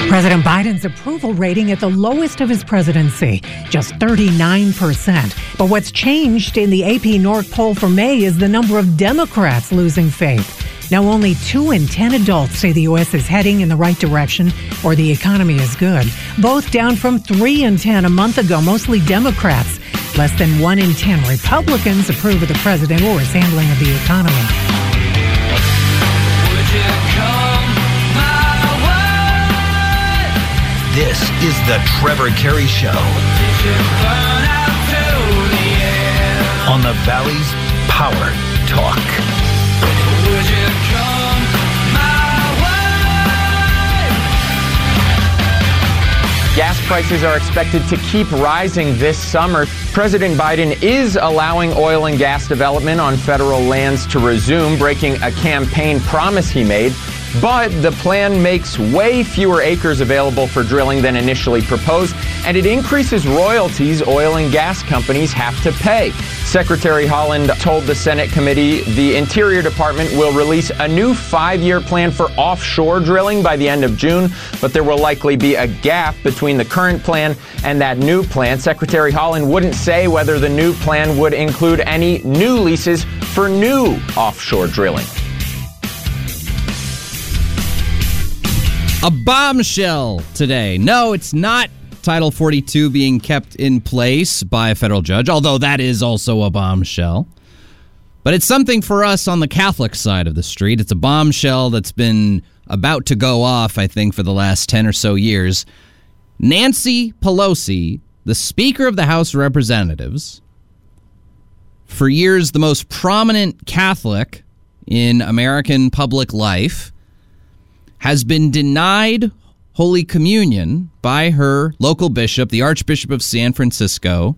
President Biden's approval rating at the lowest of his presidency, just 39%. But what's changed in the AP North poll for May is the number of Democrats losing faith. Now, only 2 in 10 adults say the U.S. is heading in the right direction or the economy is good. Both down from 3 in 10 a month ago, mostly Democrats. Less than 1 in 10 Republicans approve of the president or his handling of the economy. Would you come my way? This is the Trevor Carey Show. Did you burn out to the end? On the Valley's Power Talk. Would you come my way? Gas prices are expected to keep rising this summer. President Biden is allowing oil and gas development on federal lands to resume, breaking a campaign promise he made. But the plan makes way fewer acres available for drilling than initially proposed, and it increases royalties oil and gas companies have to pay. Secretary Haaland told the Senate committee the Interior Department will release a new 5-year plan for offshore drilling by the end of June, but there will likely be a gap between the current plan and that new plan. Secretary Haaland wouldn't say whether the new plan would include any new leases for new offshore drilling. A bombshell today. No, it's not Title 42 being kept in place by a federal judge, although that is also a bombshell. But it's something for us on the Catholic side of the street. It's a bombshell that's been about to go off, I think, for the last 10 or so years. Nancy Pelosi, the Speaker of the House of Representatives, for years the most prominent Catholic in American public life, has been denied Holy Communion by her local bishop, the Archbishop of San Francisco,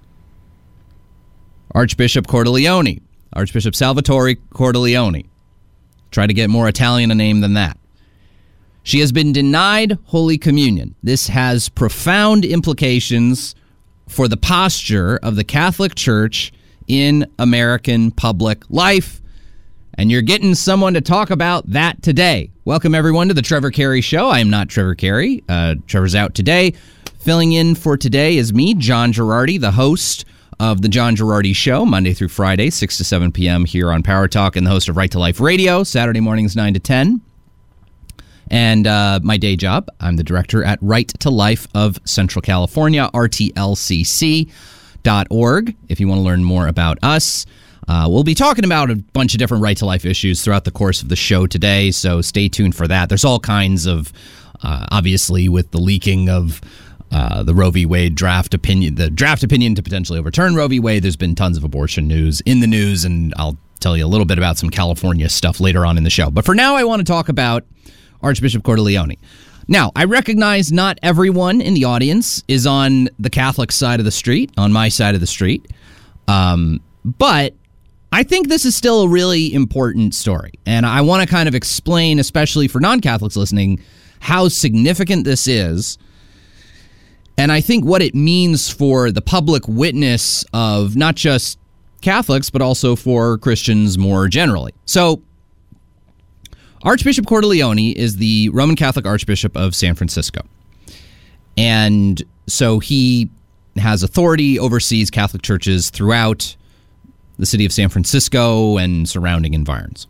Archbishop Cordileone, Archbishop Salvatore Cordileone. Try to get more Italian a name than that. She has been denied Holy Communion. This has profound implications for the posture of the Catholic Church in American public life. And you're getting someone to talk about that today. Welcome, everyone, to the Trevor Carey Show. I am not Trevor Carey. Trevor's out today. Filling in for today is me, John Girardi, the host of The John Girardi Show, Monday through Friday, 6 to 7 p.m. here on Power Talk, and the host of Right to Life Radio, Saturday mornings, 9 to 10. And my day job, I'm the director at Right to Life of Central California, RTLCC.org, if you want to learn more about us. We'll be talking about a bunch of different right to life issues throughout the course of the show today, so stay tuned for that. There's all kinds of, obviously, with the leaking of the Roe v. Wade draft opinion to potentially overturn Roe v. Wade, there's been tons of abortion news in the news, and I'll tell you a little bit about some California stuff later on in the show. But for now, I want to talk about Archbishop Cordileone. Now, I recognize not everyone in the audience is on the Catholic side of the street, on my side of the street, but I think this is still a really important story, and I want to kind of explain, especially for non-Catholics listening, how significant this is, and I think what it means for the public witness of not just Catholics, but also for Christians more generally. So, Archbishop Cordileone is the Roman Catholic Archbishop of San Francisco, and so he has authority, oversees Catholic churches throughout the city of San Francisco and surrounding environs.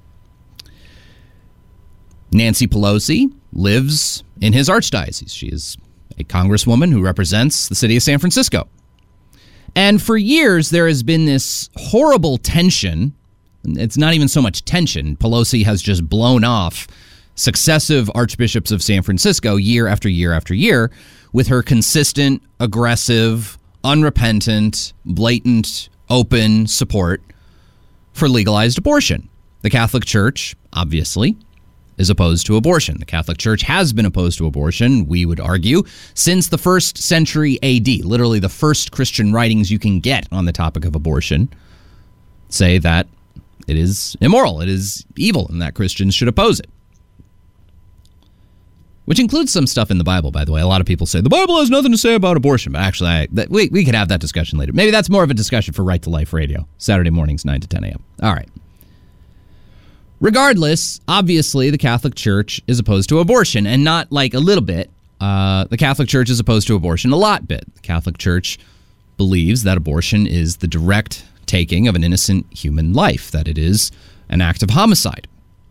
Nancy Pelosi lives in his archdiocese. She is a congresswoman who represents the city of San Francisco. And for years, there has been this horrible tension. It's not even so much tension. Pelosi has just blown off successive archbishops of San Francisco year after year after year with her consistent, aggressive, unrepentant, blatant, open support for legalized abortion. The Catholic Church, obviously, is opposed to abortion. The Catholic Church has been opposed to abortion, we would argue, since the 1st century AD. Literally the first Christian writings you can get on the topic of abortion say that it is immoral, it is evil, and that Christians should oppose it. Which includes some stuff in the Bible, by the way. A lot of people say, the Bible has nothing to say about abortion. But actually, we could have that discussion later. Maybe that's more of a discussion for Right to Life Radio, Saturday mornings, 9 to 10 a.m. All right. Regardless, obviously, the Catholic Church is opposed to abortion, and not like a little bit. the Catholic Church is opposed to abortion a lot bit. The Catholic Church believes that abortion is the direct taking of an innocent human life, that it is an act of homicide.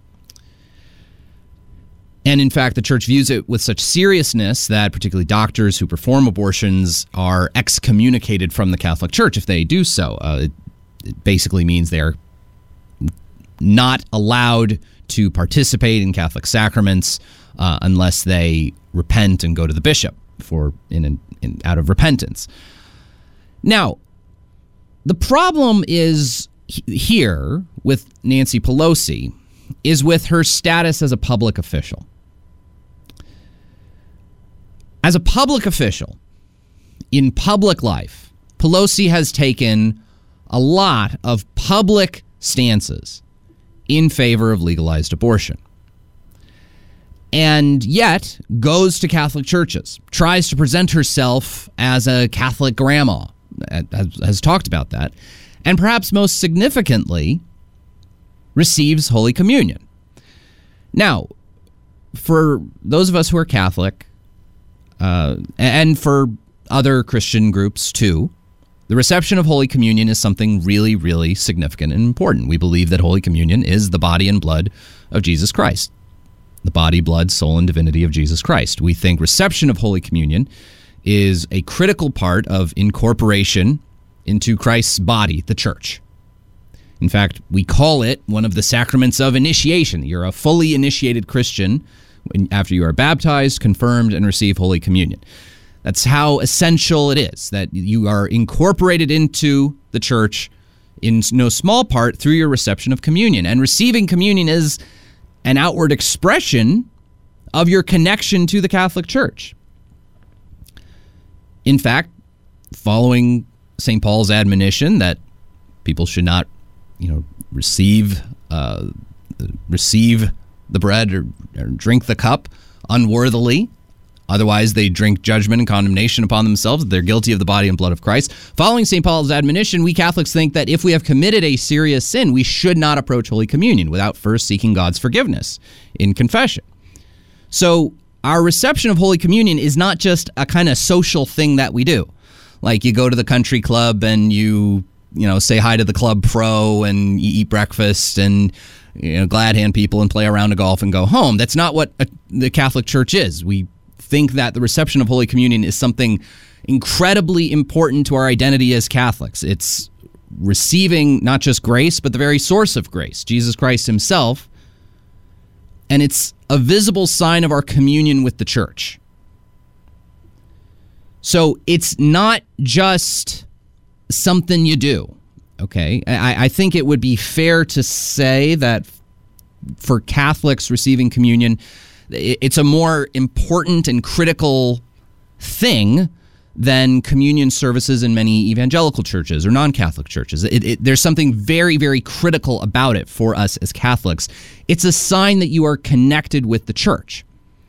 And in fact, the church views it with such seriousness that particularly doctors who perform abortions are excommunicated from the Catholic Church if they do so. It basically means they're not allowed to participate in Catholic sacraments unless they repent and go to the bishop out of repentance. Now, the problem is here with Nancy Pelosi is with her status as a public official. As a public official in public life, Pelosi has taken a lot of public stances in favor of legalized abortion. And yet goes to Catholic churches, tries to present herself as a Catholic grandma, has talked about that, and perhaps most significantly, receives Holy Communion. Now, for those of us who are Catholic, and for other Christian groups too, the reception of Holy Communion is something really, really significant and important. We believe that Holy Communion is the body and blood of Jesus Christ. The body, blood, soul, and divinity of Jesus Christ. We think reception of Holy Communion is a critical part of incorporation into Christ's body, the church. In fact, we call it one of the sacraments of initiation. You're a fully initiated Christian after you are baptized, confirmed, and receive Holy Communion. That's how essential it is, that you are incorporated into the church in no small part through your reception of communion. And receiving communion is an outward expression of your connection to the Catholic Church. In fact, following St. Paul's admonition that people should not, receive the bread or drink the cup unworthily, otherwise they drink judgment and condemnation upon themselves. They're guilty of the body and blood of Christ. Following St. Paul's admonition, we Catholics think that if we have committed a serious sin, we should not approach Holy Communion without first seeking God's forgiveness in confession. So our reception of Holy Communion is not just a kind of social thing that we do. Like you go to the country club and you say hi to the club pro and you eat breakfast and glad hand people and play a round of golf and go home. That's not what the Catholic Church is. We think that the reception of Holy Communion is something incredibly important to our identity as Catholics. It's receiving not just grace, but the very source of grace, Jesus Christ himself. And it's a visible sign of our communion with the church. So it's not just something you do, okay? I think it would be fair to say that for Catholics receiving communion, it's a more important and critical thing than communion services in many evangelical churches or non-Catholic churches. There's something very, very critical about it for us as Catholics. It's a sign that you are connected with the church,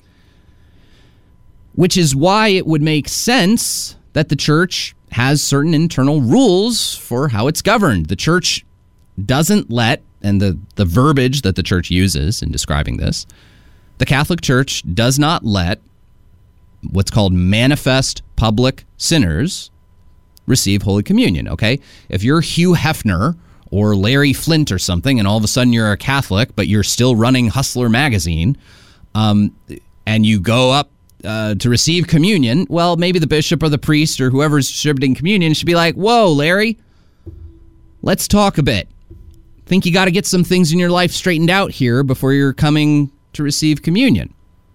which is why it would make sense that the church has certain internal rules for how it's governed. The church doesn't let, and the verbiage that the church uses in describing this, the Catholic Church does not let what's called manifest public sinners receive Holy Communion, okay? If you're Hugh Hefner or Larry Flint or something, and all of a sudden you're a Catholic, but you're still running Hustler magazine, and you go up to receive communion, well, maybe the bishop or the priest or whoever's distributing communion should be like, whoa, Larry, let's talk a bit. Think you got to get some things in your life straightened out here before you're coming to receive communion.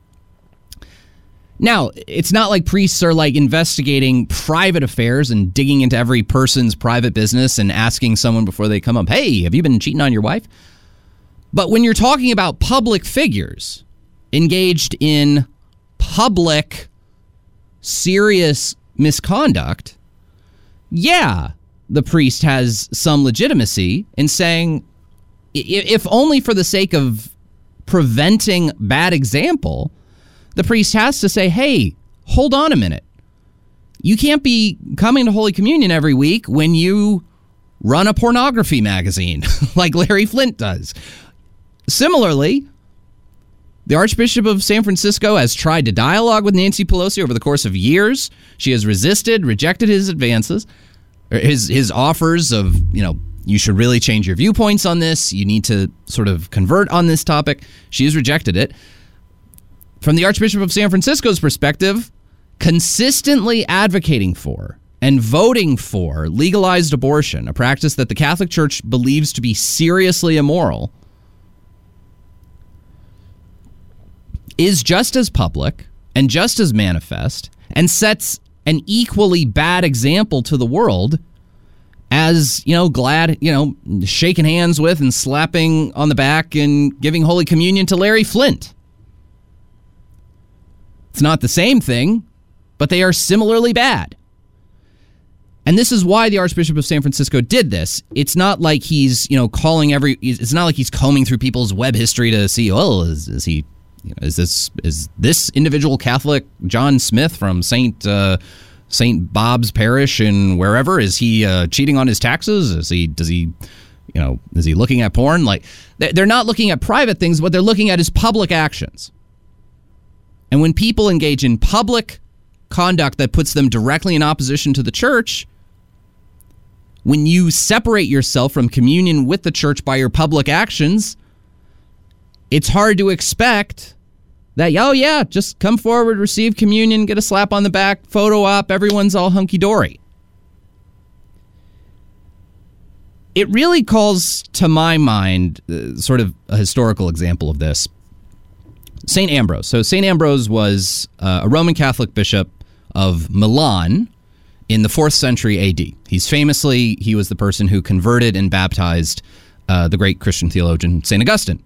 Now, it's not like priests are like investigating private affairs and digging into every person's private business and asking someone before they come up, hey, have you been cheating on your wife? But when you're talking about public figures engaged in public, serious misconduct, yeah, the priest has some legitimacy in saying, if only for the sake of preventing bad example, the priest has to say, hey, hold on a minute. You can't be coming to Holy Communion every week when you run a pornography magazine like Larry Flint does. Similarly, The Archbishop of San Francisco has tried to dialogue with Nancy Pelosi over the course of years. She has rejected his advances, or his offers of, you should really change your viewpoints on this. You need to sort of convert on this topic. She has rejected it. From the Archbishop of San Francisco's perspective, consistently advocating for and voting for legalized abortion, a practice that the Catholic Church believes to be seriously immoral, is just as public and just as manifest and sets an equally bad example to the world as, shaking hands with and slapping on the back and giving Holy Communion to Larry Flynt. It's not the same thing, but they are similarly bad. And this is why the Archbishop of San Francisco did this. It's not like he's, it's not like he's combing through people's web history to see, is this individual Catholic John Smith from St. Bob's Parish and wherever, is he cheating on his taxes? Is he looking at porn? Like, they're not looking at private things. What they're looking at is public actions. And when people engage in public conduct that puts them directly in opposition to the church, when you separate yourself from communion with the church by your public actions, it's hard to expect that, just come forward, receive communion, get a slap on the back, photo op, everyone's all hunky-dory. It really calls to my mind sort of a historical example of this. St. Ambrose. So St. Ambrose was a Roman Catholic bishop of Milan in the 4th century AD. He was the person who converted and baptized the great Christian theologian St. Augustine.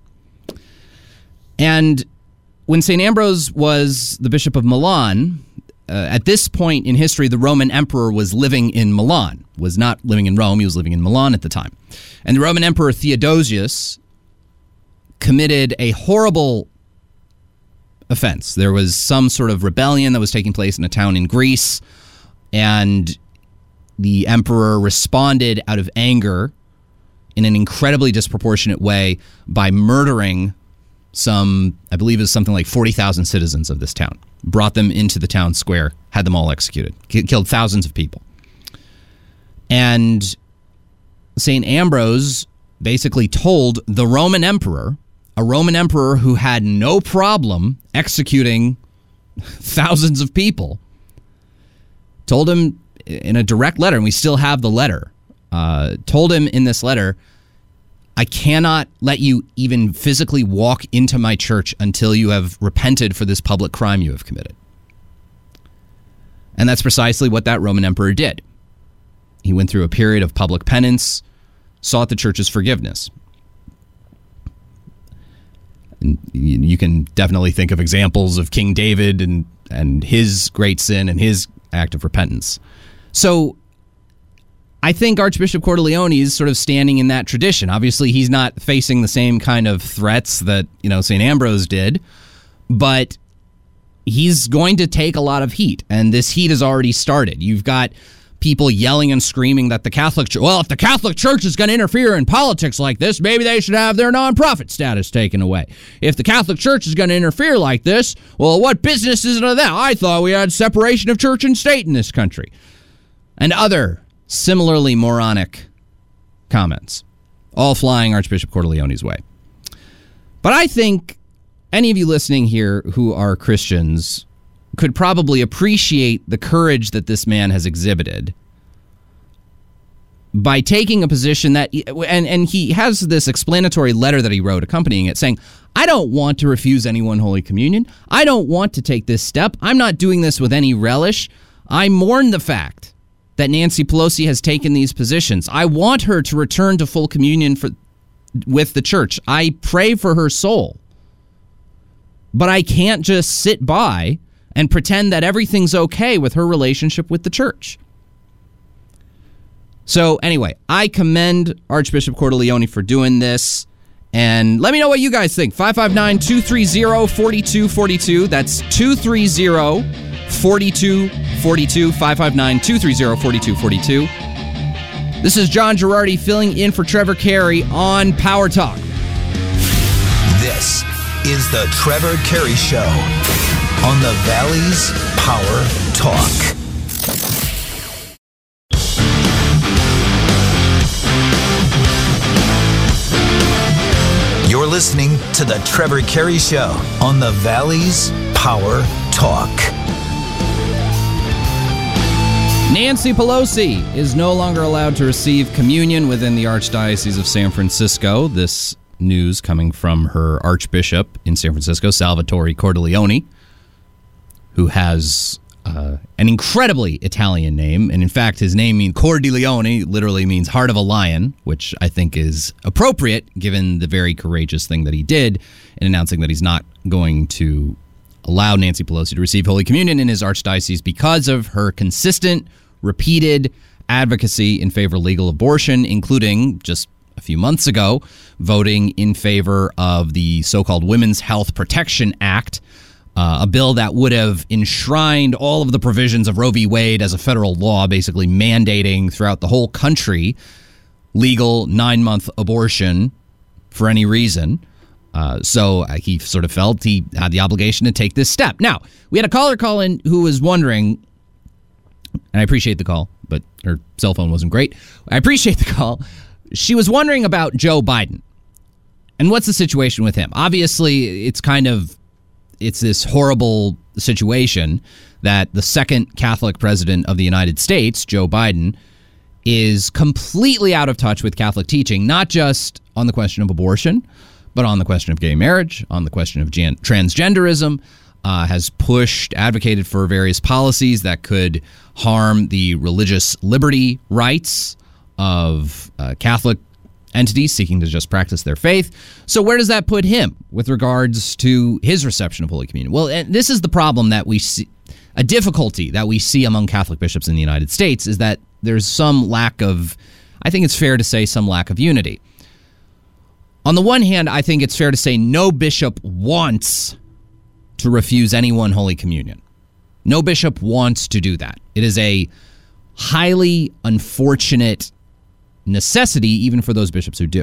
And when St. Ambrose was the Bishop of Milan, at this point in history, the Roman emperor was living in Milan, was not living in Rome. He was living in Milan at the time. And the Roman emperor Theodosius committed a horrible offense. There was some sort of rebellion that was taking place in a town in Greece, and the emperor responded out of anger in an incredibly disproportionate way by murdering I believe it was something like 40,000 citizens of this town. Brought them into the town square, had them all executed, killed thousands of people. And St. Ambrose basically told the Roman emperor, a Roman emperor who had no problem executing thousands of people, told him in a direct letter, and we still have the letter, told him in this letter, I cannot let you even physically walk into my church until you have repented for this public crime you have committed. And that's precisely what that Roman emperor did. He went through a period of public penance, sought the church's forgiveness. And you can definitely think of examples of King David and his great sin and his act of repentance. So I think Archbishop Cordileone is sort of standing in that tradition. Obviously, he's not facing the same kind of threats that, St. Ambrose did, but he's going to take a lot of heat, and this heat has already started. You've got people yelling and screaming that the Catholic Church, if the Catholic Church is going to interfere in politics like this, maybe they should have their nonprofit status taken away. If the Catholic Church is going to interfere like this, well, what business is it of that? I thought we had separation of church and state in this country. And other similarly moronic comments, all flying Archbishop Cordileone's way. But I think any of you listening here who are Christians could probably appreciate the courage that this man has exhibited by taking a position that, and he has this explanatory letter that he wrote accompanying it saying, I don't want to refuse anyone Holy Communion. I don't want to take this step. I'm not doing this with any relish. I mourn the fact that Nancy Pelosi has taken these positions. I want her to return to full communion with the church. I pray for her soul. But I can't just sit by and pretend that everything's okay with her relationship with the church. So anyway, I commend Archbishop Cordileone for doing this. And let me know what you guys think. 559-230-4242. That's 230-4242. 559-230-4242. This is John Girardi filling in for Trevor Carey on Power Talk. This is the Trevor Carey Show on the Valley's Power Talk. You're listening to the Trevor Carey Show on the Valley's Power Talk. Nancy Pelosi is no longer allowed to receive communion within the Archdiocese of San Francisco. This news coming from her Archbishop in San Francisco, Salvatore Cordileone, who has an incredibly Italian name. And in fact, his name means Cordileone, literally means heart of a lion, which I think is appropriate given the very courageous thing that he did in announcing that he's not going to allow Nancy Pelosi to receive Holy Communion in his archdiocese because of her consistent, repeated advocacy in favor of legal abortion, including just a few months ago, voting in favor of the so-called Women's Health Protection Act, a bill that would have enshrined all of the provisions of Roe v. Wade as a federal law, basically mandating throughout the whole country legal 9-month abortion for any reason. So he sort of felt he had the obligation to take this step. Now, we had a caller call in who was wondering, and I appreciate the call, but her cell phone wasn't great. I appreciate the call. She was wondering about Joe Biden and what's the situation with him. Obviously, it's this horrible situation that the second Catholic president of the United States, Joe Biden, is completely out of touch with Catholic teaching, not just on the question of abortion, but on the question of gay marriage, on the question of transgenderism, has advocated for various policies that could harm the religious liberty rights of Catholic entities seeking to just practice their faith. So where does that put him with regards to his reception of Holy Communion? Well, and this is the problem that we see, a difficulty that we see among Catholic bishops in the United States, is that there's some lack of, I think it's fair to say, some lack of unity. On the one hand, I think it's fair to say no bishop wants to refuse anyone Holy Communion. No bishop wants to do that. It is a highly unfortunate necessity, even for those bishops who do.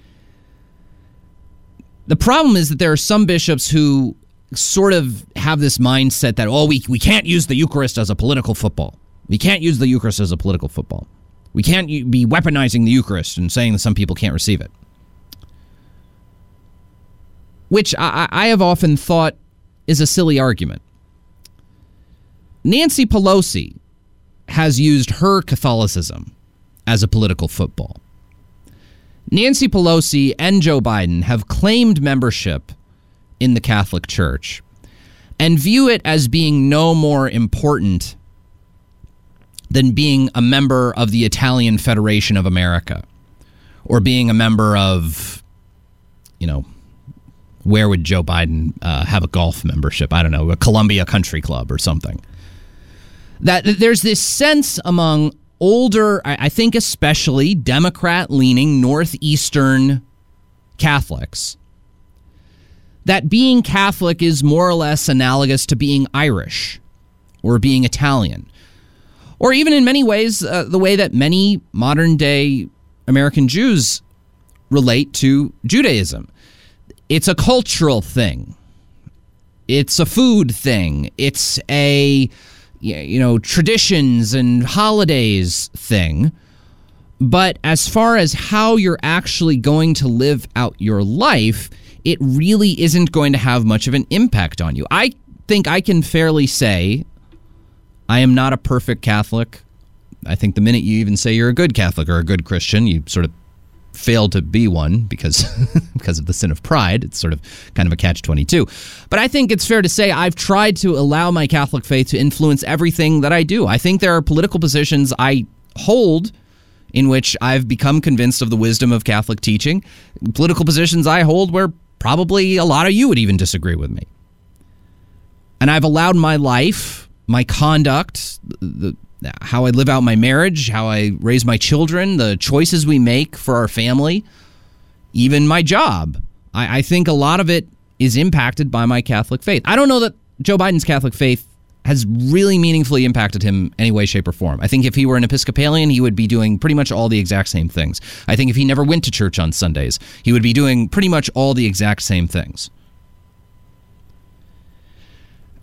The problem is that there are some bishops who sort of have this mindset that, we can't use the Eucharist as a political football. We can't use the Eucharist as a political football. We can't be weaponizing the Eucharist and saying that some people can't receive it. Which I have often thought is a silly argument. Nancy Pelosi has used her Catholicism as a political football. Nancy Pelosi and Joe Biden have claimed membership in the Catholic Church and view it as being no more important than being a member of the Italian Federation of America or being a member of, where would Joe Biden have a golf membership? I don't know, a Columbia Country Club or something. That there's this sense among older, I think especially Democrat-leaning Northeastern Catholics, that being Catholic is more or less analogous to being Irish or being Italian, or even in many ways the way that many modern-day American Jews relate to Judaism. It's a cultural thing. It's a food thing. It's a traditions and holidays thing. But as far as how you're actually going to live out your life, it really isn't going to have much of an impact on you. I think I can fairly say I am not a perfect Catholic. I think the minute you even say you're a good Catholic or a good Christian, you sort of fail to be one because of the sin of pride. It's sort of kind of a catch-22. But I think it's fair to say I've tried to allow my Catholic faith to influence everything that I do. I think there are political positions I hold in which I've become convinced of the wisdom of Catholic teaching. Political positions I hold where probably a lot of you would even disagree with me. And I've allowed my life, my conduct, how I live out my marriage, how I raise my children, the choices we make for our family, even my job. I think a lot of it is impacted by my Catholic faith. I don't know that Joe Biden's Catholic faith has really meaningfully impacted him any way, shape, or form. I think if he were an Episcopalian, he would be doing pretty much all the exact same things. I think if he never went to church on Sundays, he would be doing pretty much all the exact same things.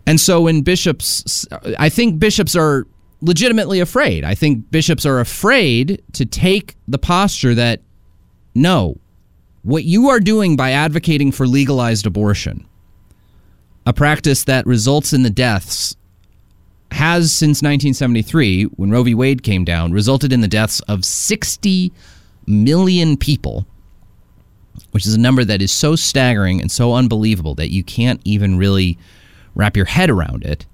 And so when I think bishops are legitimately afraid. I think bishops are afraid to take the posture that, no, what you are doing by advocating for legalized abortion, a practice that results in the deaths, has since 1973, when Roe v. Wade came down, resulted in the deaths of 60 million people, which is a number that is so staggering and so unbelievable that you can't even really wrap your head around it,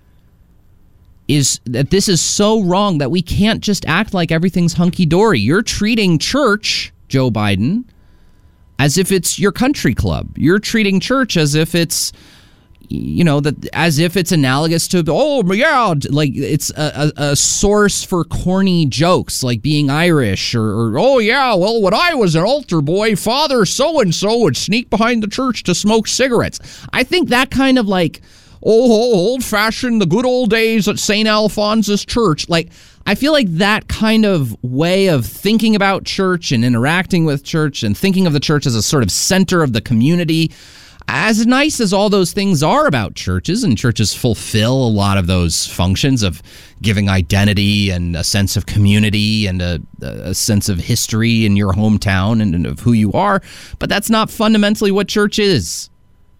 is that this is so wrong that we can't just act like everything's hunky-dory. You're treating church, Joe Biden, as if it's your country club. You're treating church as if it's, as if it's analogous to, like it's a source for corny jokes, like being Irish, or when I was an altar boy, Father so-and-so would sneak behind the church to smoke cigarettes. I think that kind of like, old-fashioned, the good old days at St. Alphonsus Church, like, I feel like that kind of way of thinking about church and interacting with church and thinking of the church as a sort of center of the community, as nice as all those things are about churches, and churches fulfill a lot of those functions of giving identity and a sense of community and a sense of history in your hometown and of who you are, but that's not fundamentally what church is.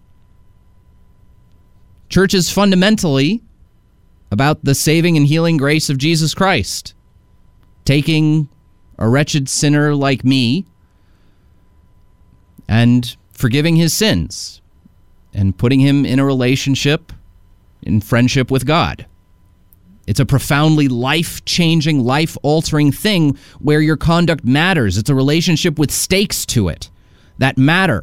Church is fundamentally about the saving and healing grace of Jesus Christ, taking a wretched sinner like me and forgiving his sins and putting him in a relationship, in friendship with God. It's a profoundly life-changing, life-altering thing where your conduct matters. It's a relationship with stakes to it that matter.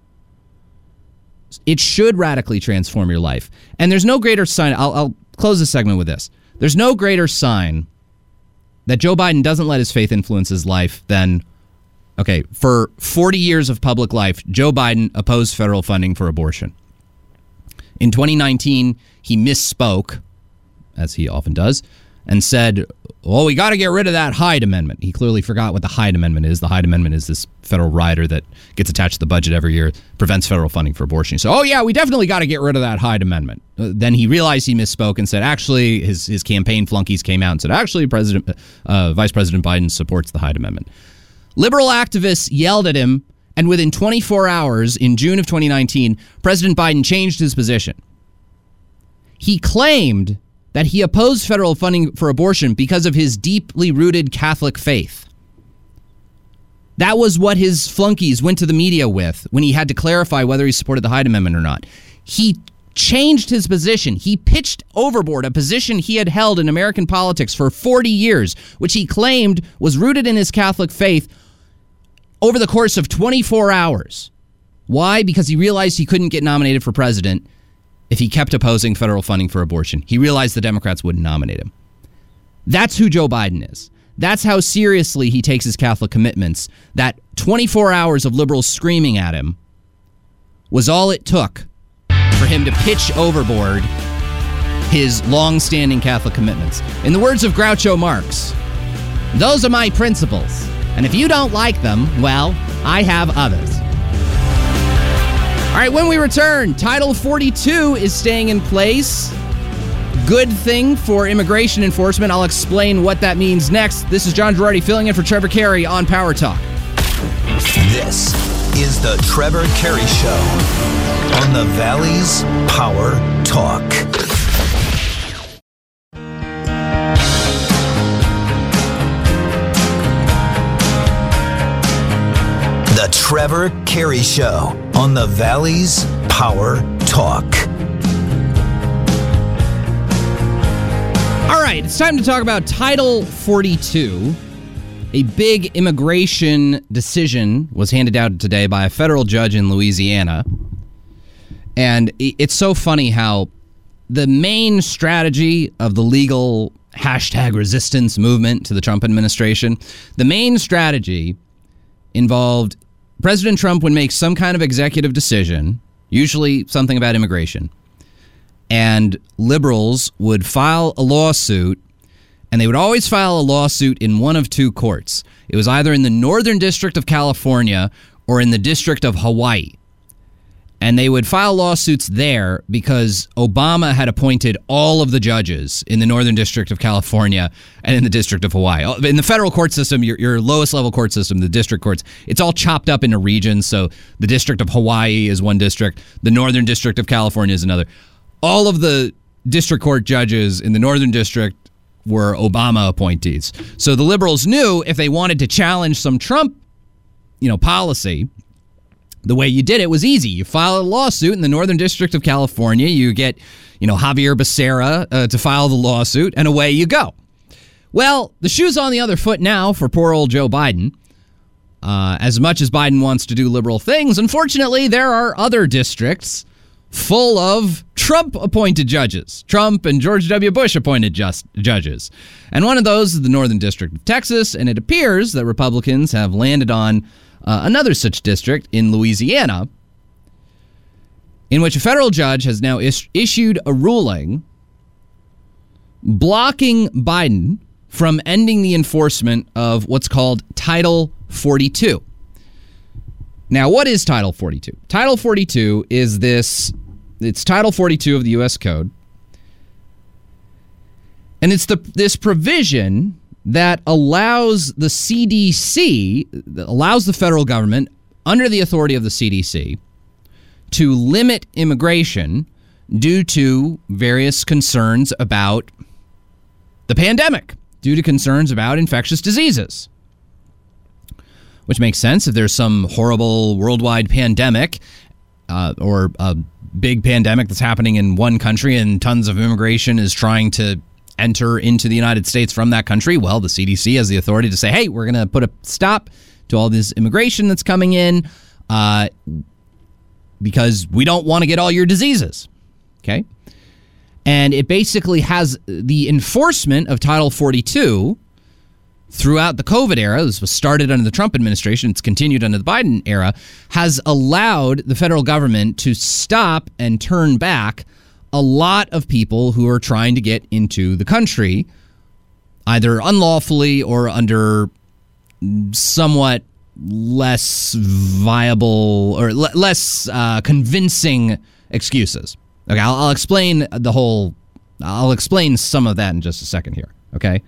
It should radically transform your life. And there's no greater sign. I'll close this segment with this. There's no greater sign that Joe Biden doesn't let his faith influence his life than, for 40 years of public life, Joe Biden opposed federal funding for abortion. In 2019, he misspoke, as he often does, and said, we got to get rid of that Hyde Amendment. He clearly forgot what the Hyde Amendment is. The Hyde Amendment is this federal rider that gets attached to the budget every year, prevents federal funding for abortion. So, we definitely got to get rid of that Hyde Amendment. Then he realized he misspoke and said, actually, his campaign flunkies came out and said, actually, Vice President Biden supports the Hyde Amendment. Liberal activists yelled at him, and within 24 hours, in June of 2019, President Biden changed his position. He claimed that he opposed federal funding for abortion because of his deeply rooted Catholic faith. That was what his flunkies went to the media with when he had to clarify whether he supported the Hyde Amendment or not. He changed his position. He pitched overboard a position he had held in American politics for 40 years, which he claimed was rooted in his Catholic faith, over the course of 24 hours. Why? Because he realized he couldn't get nominated for president if he kept opposing federal funding for abortion. He realized the Democrats wouldn't nominate him. That's who Joe Biden is. That's how seriously he takes his Catholic commitments. That 24 hours of liberals screaming at him was all it took for him to pitch overboard his long-standing Catholic commitments. In the words of Groucho Marx, those are my principles. And if you don't like them, well, I have others. All right, when we return, Title 42 is staying in place. Good thing for immigration enforcement. I'll explain what that means next. This is John Girardi filling in for Trevor Carey on Power Talk. This is the Trevor Carey Show on the Valley's Power Talk. The Trevor Carey Show on the Valley's Power Talk. All right, it's time to talk about Title 42. A big immigration decision was handed down today by a federal judge in Louisiana. And it's so funny how the main strategy of the legal #resistance movement to the Trump administration, the main strategy involved President Trump would make some kind of executive decision, usually something about immigration, and liberals would file a lawsuit, and they would always file a lawsuit in one of two courts. It was either in the Northern District of California or in the District of Hawaii. And they would file lawsuits there because Obama had appointed all of the judges in the Northern District of California and in the District of Hawaii. In the federal court system, your lowest level court system, the district courts, it's all chopped up into regions. So the District of Hawaii is one district. The Northern District of California is another. All of the district court judges in the Northern District were Obama appointees. So the liberals knew if they wanted to challenge some Trump, policy, the way you did it was easy. You file a lawsuit in the Northern District of California. You get, Javier Becerra to file the lawsuit, and away you go. Well, the shoe's on the other foot now for poor old Joe Biden. As much as Biden wants to do liberal things, unfortunately, there are other districts full of Trump-appointed judges. Trump and George W. Bush appointed judges. And one of those is the Northern District of Texas, and it appears that Republicans have landed on another such district in Louisiana, in which a federal judge has now issued a ruling blocking Biden from ending the enforcement of what's called Title 42. Now, what is Title 42? Title 42 is it's Title 42 of the U.S. Code, and it's this provision that allows the CDC, allows the federal government, under the authority of the CDC, to limit immigration due to various concerns about the pandemic, due to concerns about infectious diseases. Which makes sense if there's some horrible worldwide pandemic or a big pandemic that's happening in one country and tons of immigration is trying to enter into the United States from that country. Well, the CDC has the authority to say, hey, we're going to put a stop to all this immigration that's coming in because we don't want to get all your diseases. Okay? And it basically has the enforcement of Title 42 throughout the COVID era. This was started under the Trump administration. It's continued under the Biden era, has allowed the federal government to stop and turn back a lot of people who are trying to get into the country, either unlawfully or under somewhat less viable or less convincing excuses. Okay, I'll explain I'll explain some of that in just a second here, okay?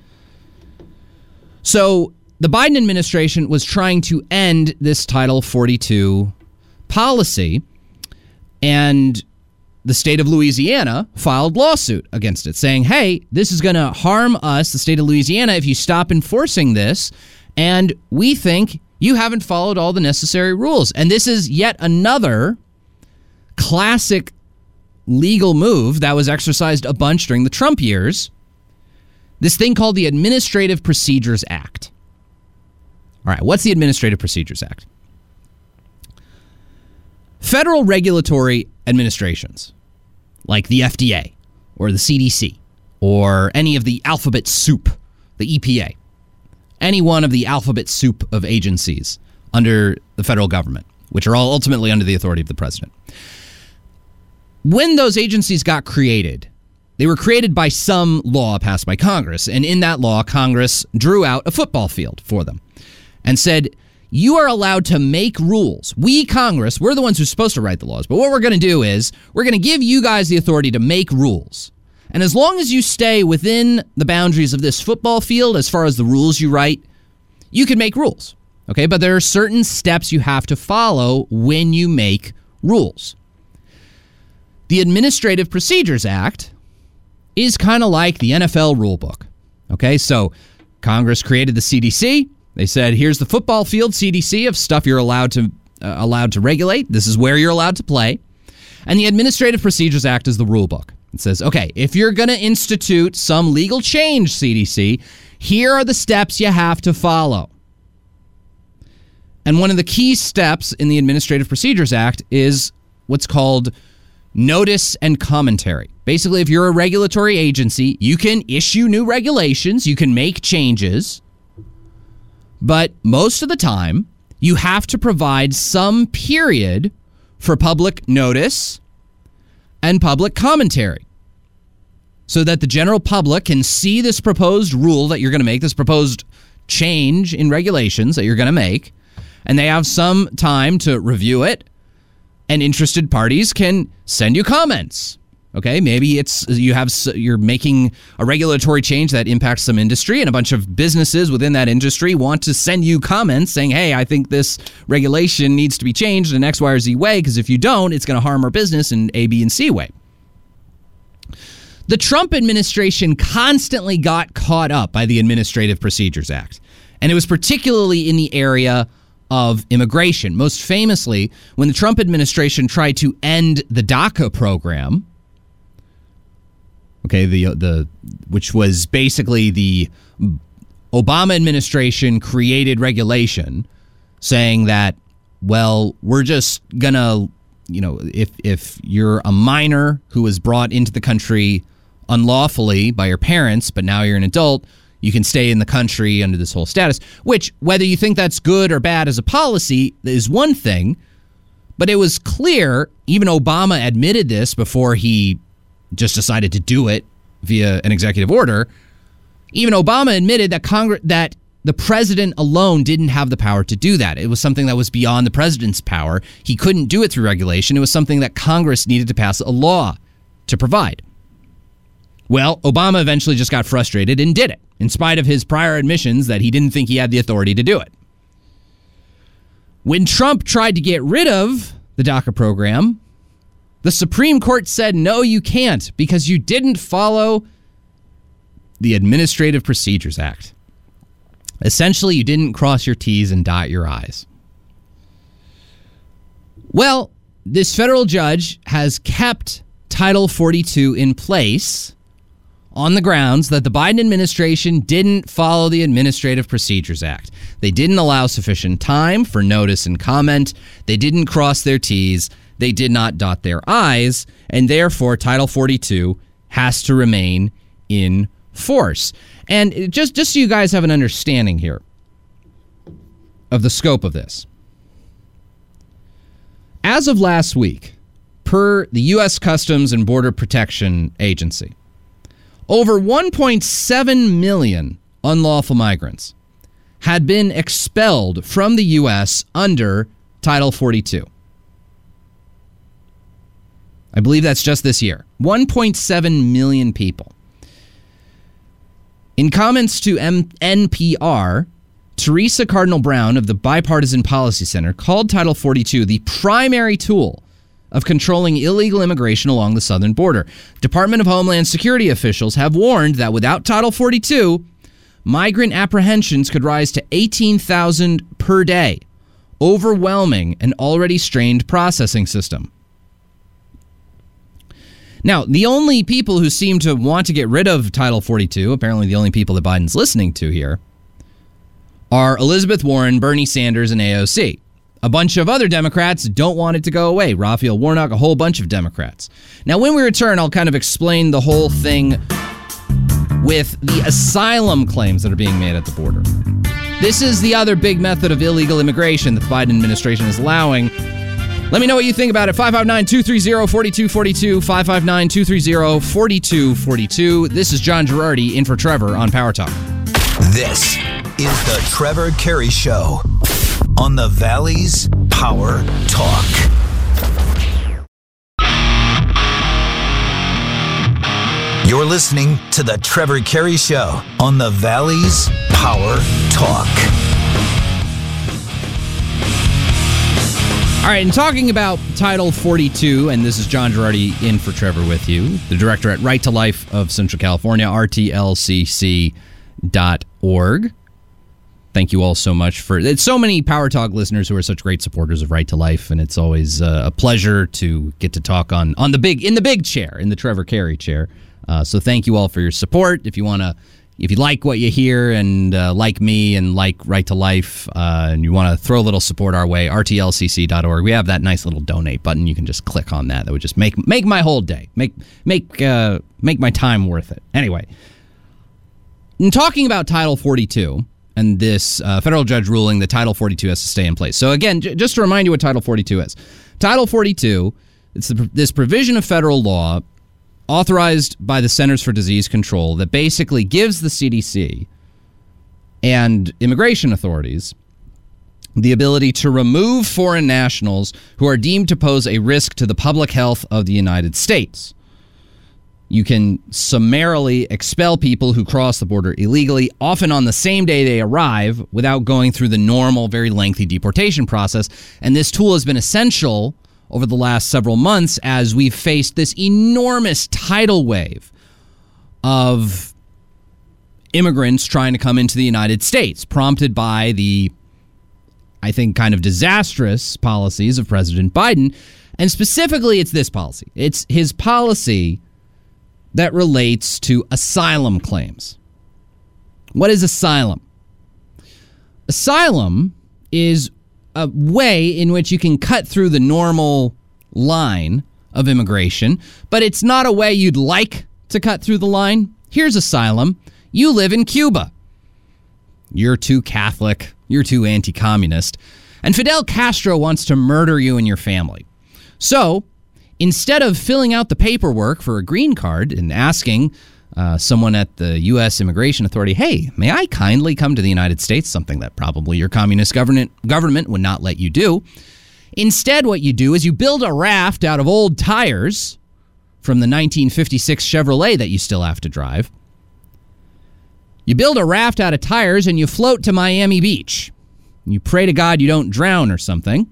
So the Biden administration was trying to end this Title 42 policy, and the state of Louisiana filed lawsuit against it, saying, hey, this is going to harm us, the state of Louisiana, if you stop enforcing this, and we think you haven't followed all the necessary rules. And this is yet another classic legal move that was exercised a bunch during the Trump years, this thing called the Administrative Procedures Act. All right, what's the Administrative Procedures Act? Federal regulatory administrations, like the FDA or the CDC or any of the alphabet soup, the EPA, any one of the alphabet soup of agencies under the federal government, which are all ultimately under the authority of the president. When those agencies got created, they were created by some law passed by Congress, and in that law, Congress drew out a football field for them and said, you are allowed to make rules. We, Congress, we're the ones who's supposed to write the laws, but what we're going to do is we're going to give you guys the authority to make rules. And as long as you stay within the boundaries of this football field, as far as the rules you write, you can make rules. Okay, but there are certain steps you have to follow when you make rules. The Administrative Procedures Act is kind of like the NFL rulebook. Okay, so Congress created the CDC. They said, here's the football field, CDC, of stuff you're allowed to regulate. This is where you're allowed to play. And the Administrative Procedures Act is the rulebook. It says, okay, if you're going to institute some legal change, CDC, here are the steps you have to follow. And one of the key steps in the Administrative Procedures Act is what's called notice and commentary. Basically, if you're a regulatory agency, you can issue new regulations, you can make changes, but most of the time, you have to provide some period for public notice and public commentary so that the general public can see this proposed rule that you're going to make, this proposed change in regulations that you're going to make, and they have some time to review it and interested parties can send you comments. Okay, maybe you're making a regulatory change that impacts some industry, and a bunch of businesses within that industry want to send you comments saying, hey, I think this regulation needs to be changed in X, Y, or Z way, because if you don't, it's going to harm our business in A, B, and C way. The Trump administration constantly got caught up by the Administrative Procedures Act, and it was particularly in the area of immigration. Most famously, when the Trump administration tried to end the DACA program, okay, which was basically the Obama administration created regulation saying that, well, we're just gonna, if you're a minor who was brought into the country unlawfully by your parents, but now you're an adult, you can stay in the country under this whole status, which, whether you think that's good or bad as a policy, is one thing. But it was clear, even Obama admitted this before he just decided to do it via an executive order. Even Obama admitted that the president alone didn't have the power to do that. It was something that was beyond the president's power. He couldn't do it through regulation. It was something that Congress needed to pass a law to provide. Well, Obama eventually just got frustrated and did it, in spite of his prior admissions that he didn't think he had the authority to do it. When Trump tried to get rid of the DACA program, the Supreme Court said, no, you can't, because you didn't follow the Administrative Procedures Act. Essentially, you didn't cross your T's and dot your I's. Well, this federal judge has kept Title 42 in place on the grounds that the Biden administration didn't follow the Administrative Procedures Act. They didn't allow sufficient time for notice and comment. They didn't cross their T's. They did not dot their I's, and therefore Title 42 has to remain in force. And just so you guys have an understanding here of the scope of this. As of last week, per the U.S. Customs and Border Protection Agency, over 1.7 million unlawful migrants had been expelled from the U.S. under Title 42. I believe that's just this year. 1.7 million people. In comments to NPR, Teresa Cardinal Brown of the Bipartisan Policy Center called Title 42 the primary tool of controlling illegal immigration along the southern border. Department of Homeland Security officials have warned that without Title 42, migrant apprehensions could rise to 18,000 per day, overwhelming an already strained processing system. Now, the only people who seem to want to get rid of Title 42, apparently the only people that Biden's listening to here, are Elizabeth Warren, Bernie Sanders, and AOC. A bunch of other Democrats don't want it to go away. Raphael Warnock, a whole bunch of Democrats. Now, when we return, I'll kind of explain the whole thing with the asylum claims that are being made at the border. This is the other big method of illegal immigration that the Biden administration is allowing. Let me know what you think about it. 559-230-4242, 559-230-4242. This is John Girardi in for Trevor on Power Talk. This is the Trevor Carey Show on the Valley's Power Talk. You're listening to the Trevor Carey Show on the Valley's Power Talk. All right, and talking about Title 42, and this is John Girardi in for Trevor with you, the director at Right to Life of Central California, rtlcc.org. Thank you all so much for it's so many Power Talk listeners who are such great supporters of Right to Life, and it's always a pleasure to get to talk in the big chair, in the Trevor Carey chair. So thank you all for your support. If you like what you hear and like me and like Right to Life, and you want to throw a little support our way, rtlcc.org. We have that nice little donate button. You can just click on that. That would just make my whole day, make my time worth it. Anyway, in talking about Title 42 and this federal judge ruling that Title 42 has to stay in place. So again, just to remind you what Title 42 is. Title 42, it's this provision of federal law authorized by the Centers for Disease Control that basically gives the CDC and immigration authorities the ability to remove foreign nationals who are deemed to pose a risk to the public health of the United States. You can summarily expel people who cross the border illegally, often on the same day they arrive, without going through the normal, very lengthy deportation process. And this tool has been essential over the last several months as we've faced this enormous tidal wave of immigrants trying to come into the United States, prompted by the, I think, kind of disastrous policies of President Biden. And specifically, it's this policy. It's his policy that relates to asylum claims. What is asylum? Asylum is a way in which you can cut through the normal line of immigration, but it's not a way you'd like to cut through the line. Here's asylum. You live in Cuba. You're too Catholic. You're too anti-communist. And Fidel Castro wants to murder you and your family. So, instead of filling out the paperwork for a green card and asking someone at the U.S. Immigration Authority, hey, may I kindly come to the United States, something that probably your communist government would not let you do. Instead, what you do is you build a raft out of old tires from the 1956 Chevrolet that you still have to drive. You build a raft out of tires and you float to Miami Beach. You pray to God you don't drown or something.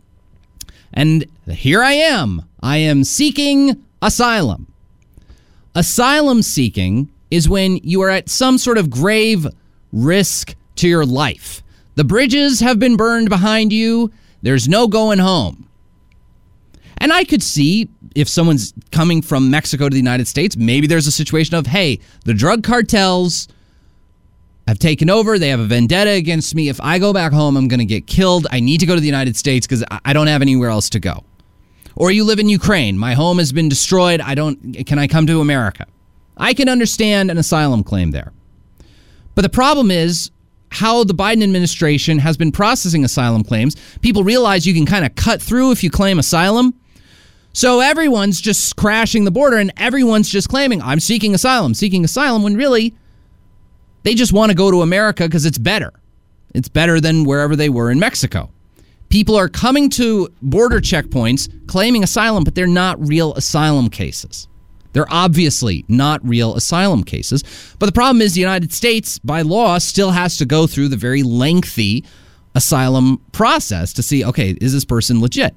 And here I am. I am seeking asylum. Asylum seeking is when you are at some sort of grave risk to your life. The bridges have been burned behind you. There's no going home. And I could see if someone's coming from Mexico to the United States, maybe there's a situation of, hey, the drug cartels have taken over. They have a vendetta against me. If I go back home, I'm going to get killed. I need to go to the United States because I don't have anywhere else to go. Or you live in Ukraine. My home has been destroyed. Can I come to America? I can understand an asylum claim there. But the problem is how the Biden administration has been processing asylum claims. People realize you can kind of cut through if you claim asylum. So everyone's just crashing the border and everyone's just claiming, I'm seeking asylum, when really they just want to go to America because it's better. It's better than wherever they were in Mexico. People are coming to border checkpoints claiming asylum, but they're not real asylum cases. They're obviously not real asylum cases. But the problem is the United States, by law, still has to go through the very lengthy asylum process to see, okay, is this person legit?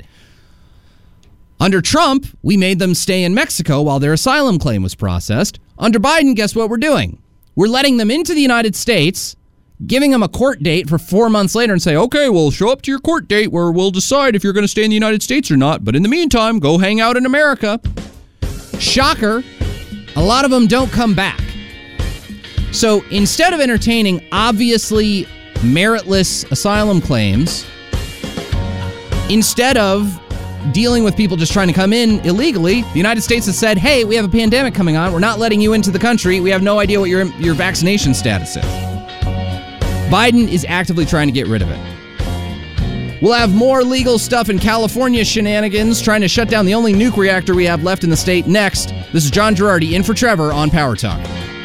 Under Trump, we made them stay in Mexico while their asylum claim was processed. Under Biden, guess what we're doing? We're letting them into the United States, giving them a court date for 4 months later and say, okay, we'll show up to your court date where we'll decide if you're going to stay in the United States or not. But in the meantime, go hang out in America. Shocker, a lot of them don't come back. So instead of entertaining obviously meritless asylum claims, instead of dealing with people just trying to come in illegally, the United States has said, hey, we have a pandemic coming on. We're not letting you into the country. We have no idea what your vaccination status is. Biden is actively trying to get rid of it. We'll have more legal stuff in California shenanigans, trying to shut down the only nuke reactor we have left in the state next. This is John Girardi in for Trevor on Power Talk.